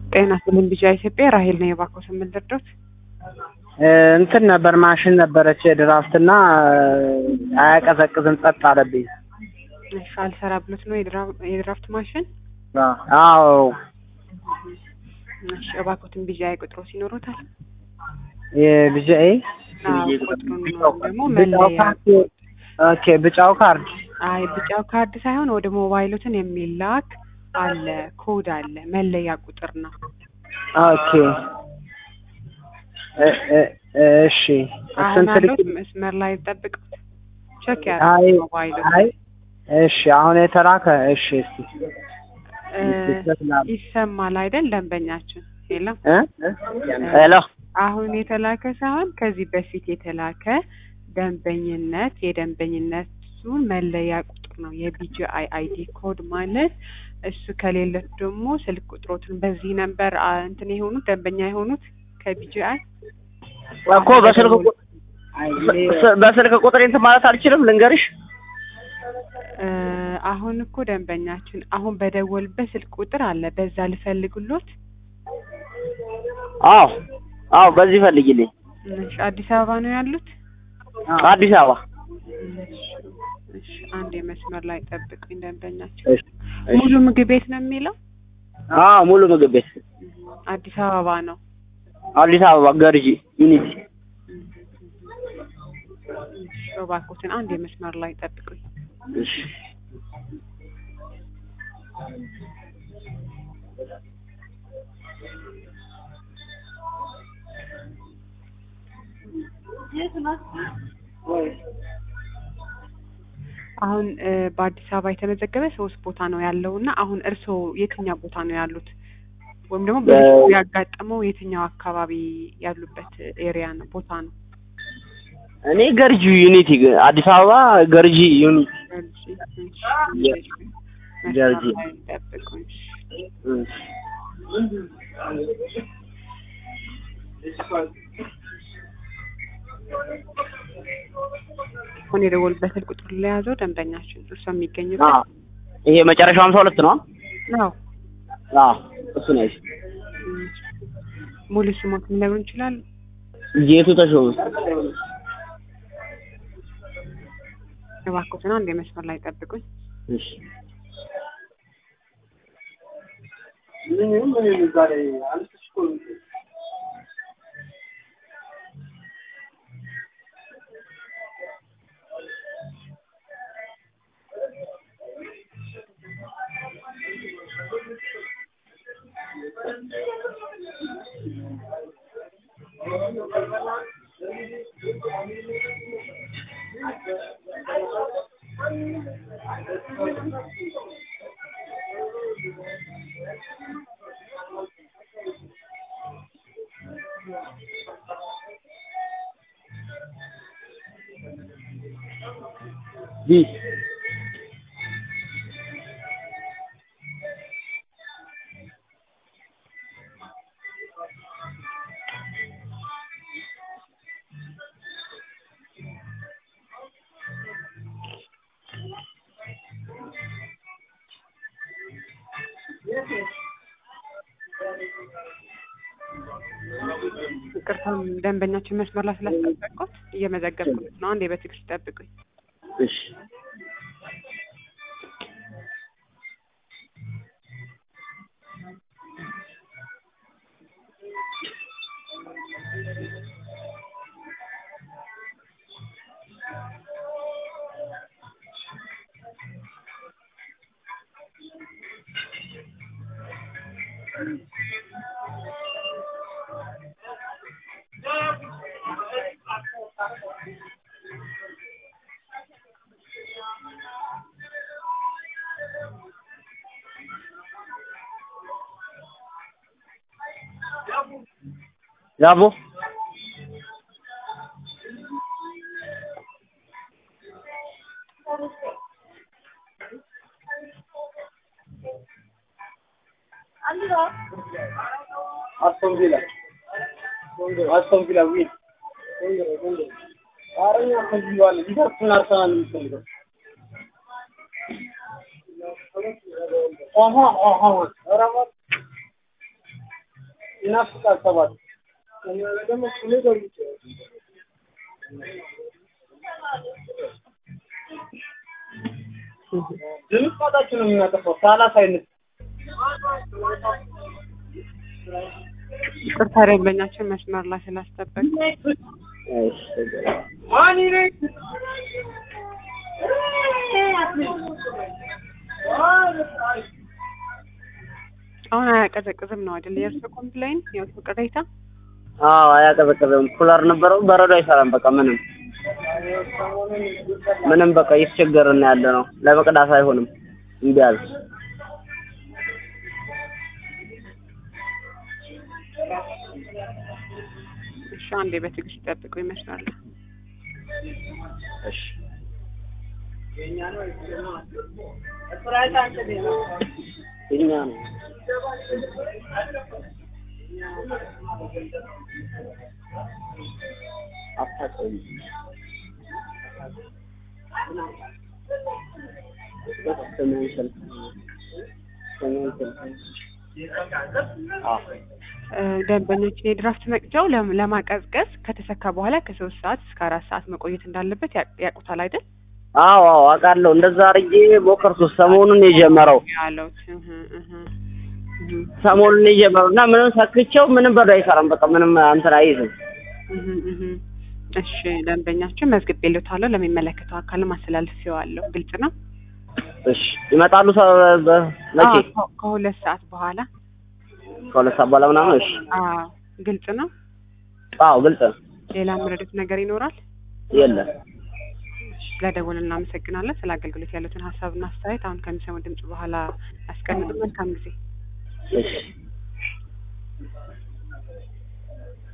ጤና ይስጥልኝ ቢጫ ኢትዮጵያ ራሄል ነው የባኮ ስምንት ድረስ እንትን ነበር ማሽን ነበረች ድራፍትና አያቀዘቅዝም ጸጥ አለብኝ። እሺ አልሰራ ብሎት ነው የድራፍት ማሽን? አዎ። እሺ እባክዎትን ቢጫ ቁጥሩ ሲኖሩታል? የቢጂአይ ቁጥሩን ደግሞ መለያ። ኦኬ ቢጫው ካርድ? አይ ቢጫው ካርድ ሳይሆን ወደ ሞባይሎትን የሚላክ አለ፣ ኮድ አለ፣ መለያ ቁጥር ነው። ኦኬ እሺ አሁን አሉት መስመር ላይ ጠብቁት። ቼክ ያድርጉ ሞባይሉ። አይ እሺ አሁን የተላከ እሺ እስቲ ይሰማል አይደል ደንበኛችን? የለም ሄሎ አሁን የተላከ ሳይሆን ከዚህ በፊት የተላከ የደንበኝነቱን መለያ ቁጥር ነው የቢጂአይ አይዲ ኮድ ማለት። እሱ ከሌለት ደግሞ ስልክ ቁጥሮትን በዚህ ነበር እንትን የሆኑት ደንበኛ የሆኑት ከቢጂአይ እኮ በስልክ ቁጥር እንትን ማለት አልችልም ልንገርሽ። አሁን እኮ ደንበኛችን አሁን በደወልበት ስልክ ቁጥር አለ፣ በዛ ልፈልግሎት። አዎ በዚህ ፈልጊልኝ። እሺ አዲስ አበባ ነው ያሉት? አዲስ አበባ። እሺ አንድ የመስመር ላይ ጠብቁኝ ደንበኛችን። ሙሉ ምግብ ቤት ነው የሚለው? ሙሉ ምግብ ቤት አዲስ አበባ ነው። አዲስ አበባ ገርጂ ዩኒቲ። እሺ እባክዎትን አንድ የመስመር ላይ ጠብቁኝ። እሺ አሁን በአዲስ አበባ የተመዘገበ 3 ቦታ ነው ያለውና አሁን እርስዎ የትኛው ቦታ ነው ያሉት? ወይም ደግሞ በዚህ ያጋጠመው የትኛው አካባቢ ያሉበት ኤሪያ ነው ቦታ ነው? እኔ ገርጂ ዩኒቲ አዲስ አበባ ገርጂ ዩኒቲ ገርጂ ጠብቁኝ። አሁን የደወሉበት ስልክ ቁጥር ለያዘው ደንበኛችን እርሷ የሚገኝበት ይሄ መጨረሻው 52 ነው? እሱ ነው። ሙሉ ስሞት ሊነግሩን ይችላል? ጌቱ ተሾመ። እባክዎትን አንድ የመስመር ላይ ጠብቁኝ። እሺ ምን ዛሬ አልተሽኮ This ይቅርታም ደንበኛችን መስመር ላይ ስላስጠበቁት እየመዘገብኩት ነው። አንዴ በትዕግስት ጠብቁኝ። እሺ ዳቦ አስቶን ቪላ ዊል አረኛ ከዚህ በኋላ ሊቨርፑል አርሰናል የሚፈልገው ይናፍቃል ሰባት እኛ ደግሞ ሁሌ ደውልቼ ድምጻችን ነው የሚያጠፋው ሳላሳይነት ይቅርታ ደንበኛችን መስመር ላይ ስላስጠበቅ። እሺ ማን ይረይ አሁን አያቀዘቅዝም ነው አይደል የእርሱ ኮምፕሌን የእርሱ ቅሬታ? አዎ አያቀዘቅዝም። ኩለር ነበረው በረዶ አይሰራም። በቃ ምንም በቃ እየተቸገርን ያለ ነው። ለመቅዳት አይሆንም። እምቢ አለ። እሺ አንዴ በትዕግስት ጠብቁ ይመስላል። እሺ የኛ ነው አታውቅም ደንበኞችን የድራፍት መቅጃው ለማቀዝቀዝ ከተሰካ በኋላ ከ3 ሰዓት እስከ 4 ሰዓት መቆየት እንዳለበት ያውቁታል አይደል? አዎ አውቃለሁ። እንደዛ አርጌ ሞከርኩት። ሰሞኑን የጀመረው እና ምንም ሰክቼው ምንም በረዶ አይሰራም። በቃ ምንም እንትን አይይዝም። እሺ ደንበኛችን መዝግቤልዎታለሁ። ለሚመለከተው አካል ማስተላለፊያለሁ። ግልጽ ነው? እሺ ይመጣሉ መቼ? ከ2 ሰዓት በኋላ። ከ2 ሰዓት በኋላ ምናምን። እሺ ግልጽ ነው? አዎ ግልጽ ነው። ሌላ ምረዱት ነገር ይኖራል? የለም። ስለደወልን እናመሰግናለን። ስለ አገልግሎት ያሉትን ሀሳብና አስተያየት አሁን ከሚሰሙ ድምጽ በኋላ አስቀምጡ። መልካም ጊዜ። እሺ